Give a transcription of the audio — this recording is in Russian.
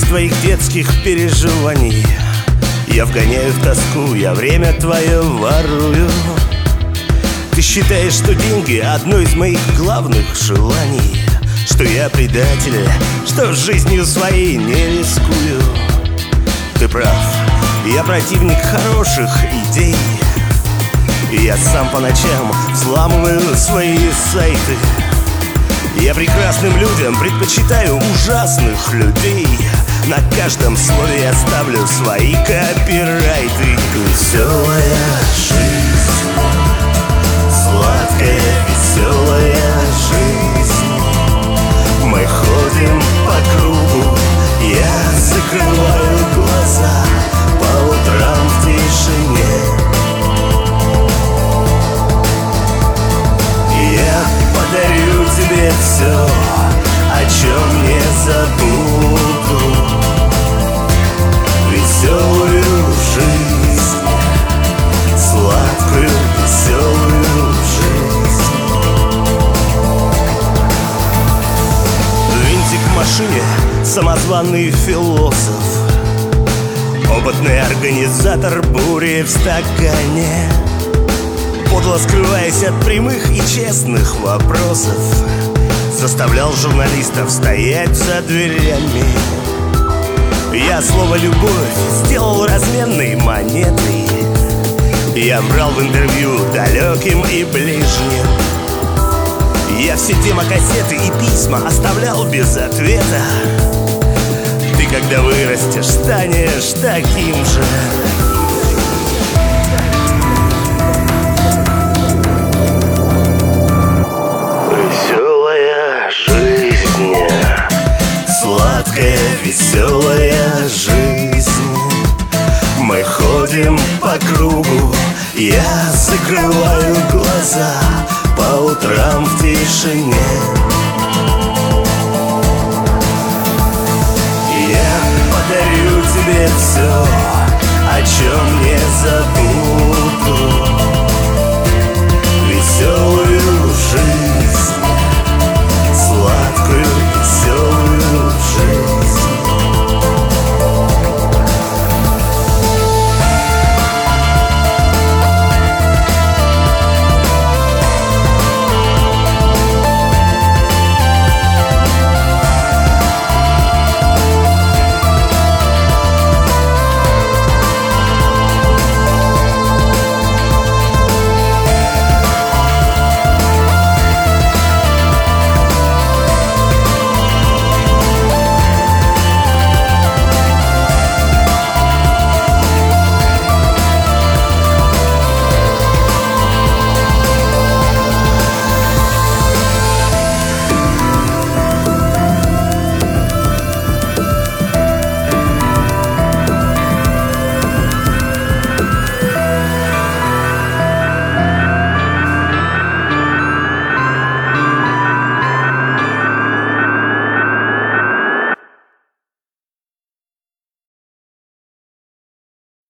твоих детских переживаний. Я вгоняю в тоску, я время твое ворую. Ты считаешь, что деньги одно из моих главных желаний, что я предатель, что жизнью своей не рискую. Ты прав, я противник хороших идей. И я сам по ночам взламываю свои сайты. Я прекрасным людям предпочитаю ужасных людей. На каждом слове я ставлю свои копирайты. Веселая жизнь, сладкая веселая жизнь. Мы ходим по кругу, я закрываю глаза по утрам в тишине. Я подарю тебе все, о чем не забуду. Веселую жизнь, сладкую веселую жизнь. Винтик в машине, самозваный философ, опытный организатор бури в стакане. Подло скрываясь от прямых и честных вопросов, заставлял журналистов стоять за дверями. Я слово «любовь» сделал разменной монетой. Я брал в интервью далеким и ближним. Я все демокассеты и письма оставлял без ответа. Ты, когда вырастешь, станешь таким же. Сладкая, веселая жизнь. Мы ходим по кругу, я закрываю глаза по утрам в тишине. Я подарю тебе все, о чем не забыл.